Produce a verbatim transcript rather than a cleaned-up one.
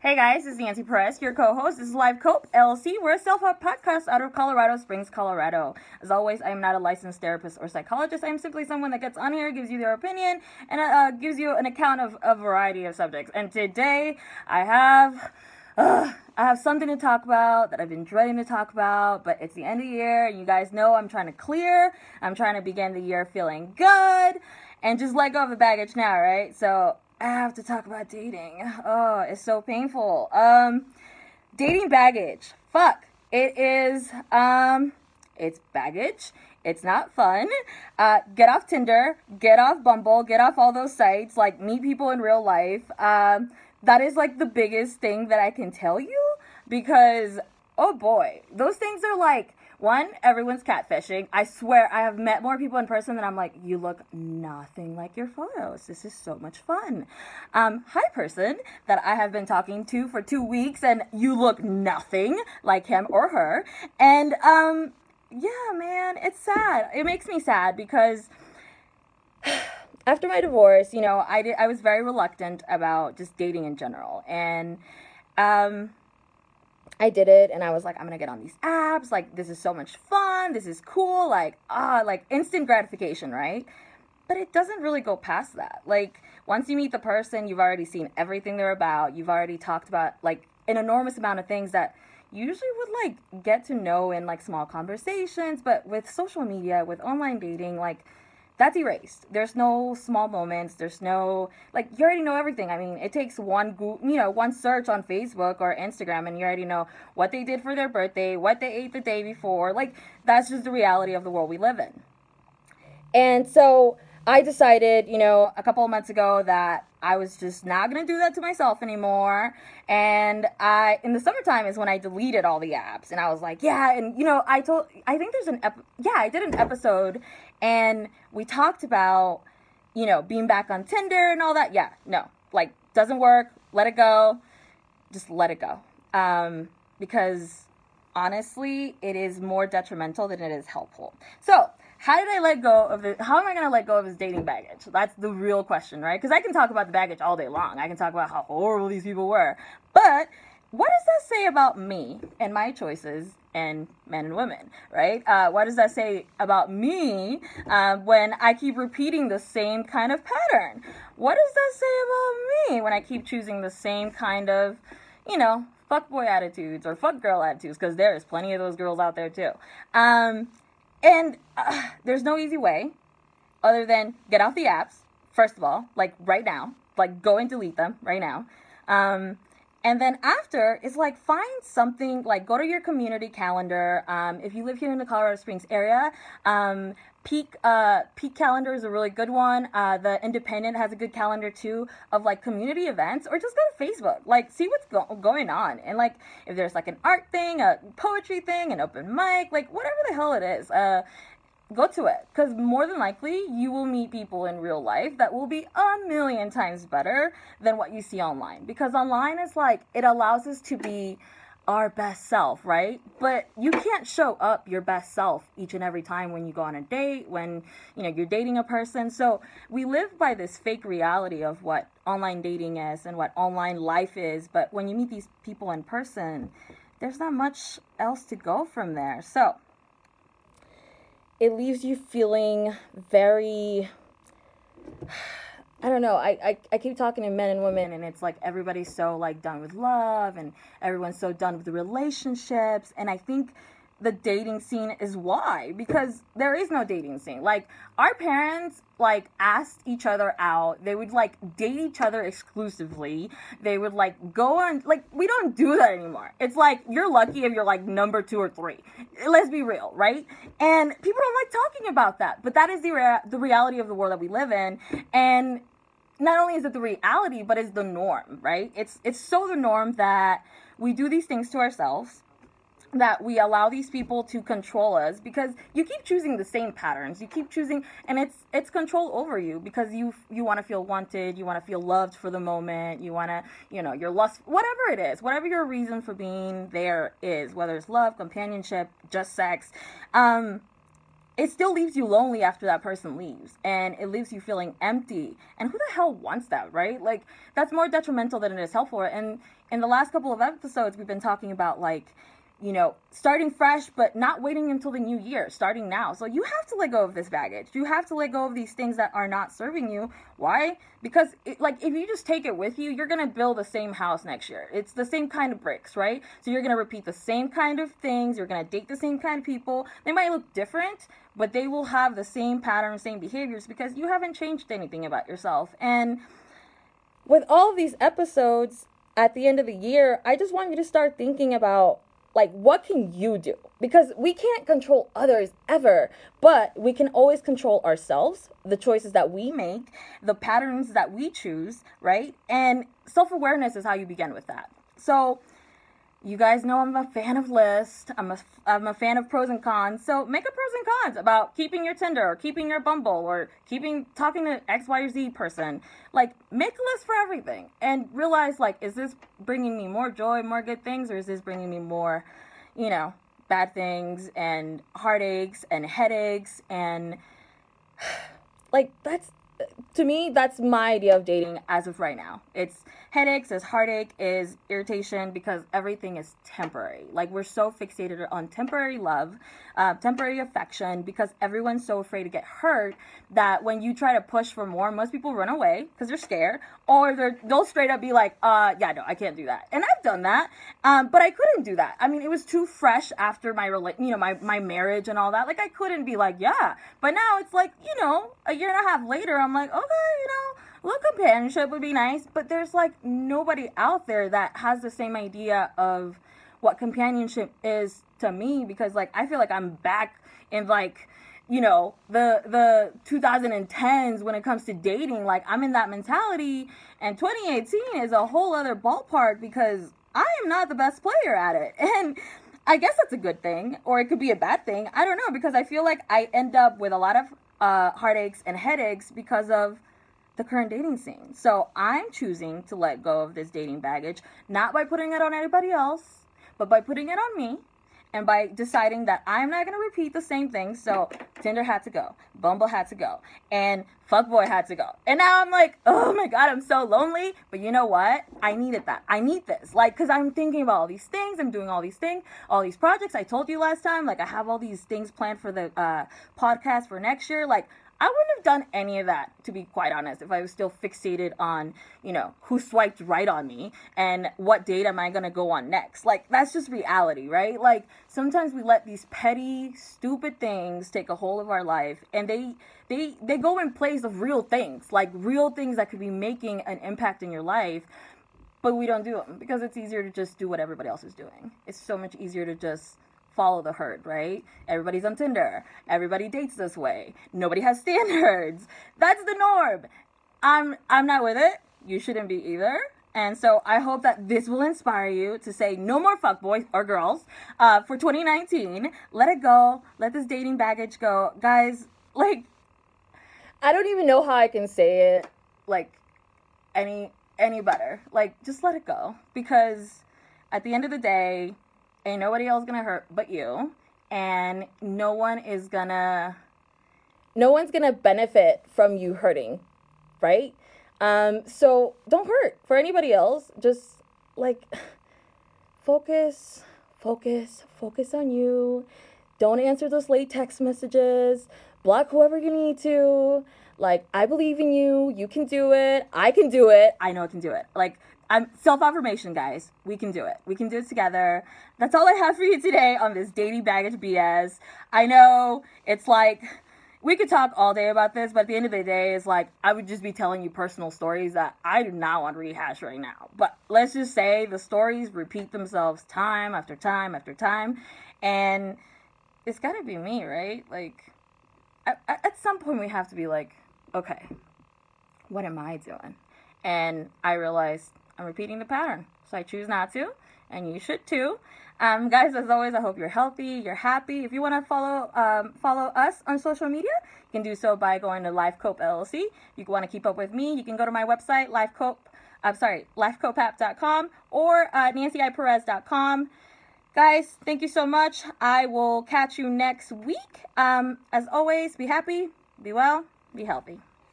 Hey guys, this is Nancy Perez, your co-host. This is Live Cope, L L C. We're a self-help podcast out of Colorado Springs, Colorado. As always, I am not a licensed therapist or psychologist. I am simply someone that gets on here, gives you their opinion, and uh, gives you an account of a variety of subjects. And today, I have... Uh, I have something to talk about that I've been dreading to talk about, but it's the end of the year, and you guys know I'm trying to clear. I'm trying to begin the year feeling good, and just let go of the baggage now, right? So... I have to talk about dating. Oh, it's so painful. Um, dating baggage. Fuck. It is, um, it's baggage. It's not fun. Uh, get off Tinder. Get off Bumble. Get off all those sites. Like, meet people in real life. Um, that is, like, the biggest thing that I can tell you. Because, oh boy, those things are, like... One, everyone's catfishing. I swear, I have met more people in person than I'm like, you look nothing like your photos. This is so much fun. Um, hi, person that I have been talking to for two weeks, and you look nothing like him or her. And, um, yeah, man, it's sad. It makes me sad because after my divorce, you know, I did, I was very reluctant about just dating in general. And, um... I did it, and I was like, I'm gonna get on these apps, like, this is so much fun, this is cool, like, ah, like, instant gratification, right? But it doesn't really go past that. Like, once you meet the person, you've already seen everything they're about, you've already talked about, like, an enormous amount of things that you usually would, like, get to know in, like, small conversations, but with social media, with online dating, like, that's erased. There's no small moments. There's no, like, you already know everything. I mean, it takes one, go- you know, one search on Facebook or Instagram, and you already know what they did for their birthday, what they ate the day before. Like, that's just the reality of the world we live in. And so I decided, you know, a couple of months ago that I was just not going to do that to myself anymore. And I, in the summertime is when I deleted all the apps. And I was like, yeah. And, you know, I told, I think there's an, ep- yeah, I did an episode and we talked about, you know, being back on Tinder and all that. Yeah, no, like, doesn't work. Let it go. Just let it go. Um, because honestly, it is more detrimental than it is helpful. So, how did I let go of it? How am I going to let go of this dating baggage? That's the real question, right? Because I can talk about the baggage all day long. I can talk about how horrible these people were. But what does that say about me and my choices and men and women, right? Uh, what does that say about me uh, when I keep repeating the same kind of pattern? What does that say about me when I keep choosing the same kind of, you know, fuckboy attitudes or fuck girl attitudes? Because there's plenty of those girls out there too. Um... And uh, there's no easy way other than get off the apps, first of all, like right now. Like, go and delete them right now. Um, and then after is, like, find something, like, go to your community calendar. Um, if you live here in the Colorado Springs area, um, Peak uh, Peak Calendar is a really good one. Uh, the Independent has a good calendar, too, of, like, community events. Or just go to Facebook. Like, see what's go- going on. And, like, if there's, like, an art thing, a poetry thing, an open mic, like, whatever the hell it is, uh, go to it. Because more than likely, you will meet people in real life that will be a million times better than what you see online. Because online is, like, it allows us to be our best self, right? But you can't show up your best self each and every time when you go on a date, when, you know, you're dating a person. So we live by this fake reality of what online dating is and what online life is. But when you meet these people in person, there's not much else to go from there. So it leaves you feeling very, I don't know, I, I, I keep talking to men and women, and it's like everybody's so, like, done with love, and everyone's so done with the relationships, and I think the dating scene is why, because there is no dating scene. Like, our parents, like, asked each other out. They would, like, date each other exclusively. They would, like, go on, like, we don't do that anymore. It's like, you're lucky if you're, like, number two or three. Let's be real, right? And people don't like talking about that, but that is the rea- the reality of the world that we live in, and not only is it the reality, but it's the norm, right? It's it's so the norm that we do these things to ourselves, that we allow these people to control us, because you keep choosing the same patterns. You keep choosing, and it's it's control over you, because you you want to feel wanted, you want to feel loved for the moment, you want to, you know, your lust, whatever it is, whatever your reason for being there is, whether it's love, companionship, just sex, um, it still leaves you lonely after that person leaves, and it leaves you feeling empty. And who the hell wants that, right? Like, that's more detrimental than it is helpful. And in the last couple of episodes, we've been talking about, like, you know, starting fresh, but not waiting until the new year, starting now. So you have to let go of this baggage. You have to let go of these things that are not serving you. Why? Because, it, like, if you just take it with you, you're going to build the same house next year. It's the same kind of bricks, right? So you're going to repeat the same kind of things. You're going to date the same kind of people. They might look different, but they will have the same patterns, same behaviors, because you haven't changed anything about yourself. And with all of these episodes at the end of the year, I just want you to start thinking about, like, what can you do? Because we can't control others ever, but we can always control ourselves, the choices that we make, the patterns that we choose, right? And self-awareness is how you begin with that. So you guys know I'm a fan of lists. I'm a, I'm a fan of pros and cons. So make a pros and cons about keeping your Tinder or keeping your Bumble or keeping talking to X, Y, or Z person. Like, make a list for everything and realize, like, is this bringing me more joy, more good things, or is this bringing me more, you know, bad things and heartaches and headaches and, like, that's, to me, that's my idea of dating as of right now. It's headaches, it's heartache, is irritation, because everything is temporary. Like, we're so fixated on temporary love, uh, temporary affection, because everyone's so afraid to get hurt that when you try to push for more, most people run away because they're scared, or they're, they'll straight up be like, uh, yeah, no, I can't do that. And I've done that, um, but I couldn't do that. I mean, it was too fresh after my, rela- you know, my, my marriage and all that. Like, I couldn't be like, yeah. But now it's like, you know, a year and a half later, I'm like, okay, you know, a little companionship would be nice. But there's, like, nobody out there that has the same idea of what companionship is to me, because, like, I feel like I'm back in, like, you know, the the twenty tens when it comes to dating. Like, I'm in that mentality, and twenty eighteen is a whole other ballpark because I am not the best player at it. And I guess that's a good thing, or it could be a bad thing. I don't know, because I feel like I end up with a lot of uh, heartaches and headaches because of the current dating scene. So I'm choosing to let go of this dating baggage, not by putting it on anybody else, but by putting it on me, and by deciding that I'm not going to repeat the same thing. So Tinder had to go, Bumble had to go, and Fuckboy had to go. And now I'm like, oh my God, I'm so lonely. But you know what? I needed that. I need this. Like, because I'm thinking about all these things. I'm doing all these things, all these projects. I told you last time, like, I have all these things planned for the uh, podcast for next year. Like, I wouldn't have done any of that, to be quite honest, if I was still fixated on, you know, who swiped right on me and what date am I going to go on next. Like, that's just reality, right? Like, sometimes we let these petty, stupid things take a hold of our life, and they they they go in place of real things, like real things that could be making an impact in your life, but we don't do them because it's easier to just do what everybody else is doing. It's so much easier to just follow the herd, right? Everybody's on Tinder. Everybody dates this way. Nobody has standards. That's the norm. I'm I'm not with it. You shouldn't be either. And so I hope that this will inspire you to say no more fuckboys or girls uh, for twenty nineteen. Let it go. Let this dating baggage go. Guys, like, I don't even know how I can say it, like, any any better. Like, just let it go. Because at the end of the day, ain't nobody else gonna hurt but you, and no one is gonna no one's gonna benefit from you hurting, right? Um so don't hurt for anybody else. Just, like, focus focus focus on you. Don't answer those late text messages. Block whoever you need to. Like, I believe in you. You can do it. I can do it. I know I can do it. Like, I'm self-affirmation, guys. We can do it. We can do it together. That's all I have for you today on this dating baggage B S. I know it's like, we could talk all day about this, but at the end of the day, it's like, I would just be telling you personal stories that I do not want to rehash right now. But let's just say the stories repeat themselves time after time after time. And it's got to be me, right? Like, at, at some point we have to be like, okay, what am I doing? And I realized I'm repeating the pattern. So I choose not to, and you should too. Um, guys, as always, I hope you're healthy, you're happy. If you want to follow um, follow us on social media, you can do so by going to LifeCope L L C. If you want to keep up with me, you can go to my website, LifeCope, I'm sorry, life cope app dot com or uh, nancy i perez dot com. Guys, thank you so much. I will catch you next week. Um, as always, be happy, be well, be healthy.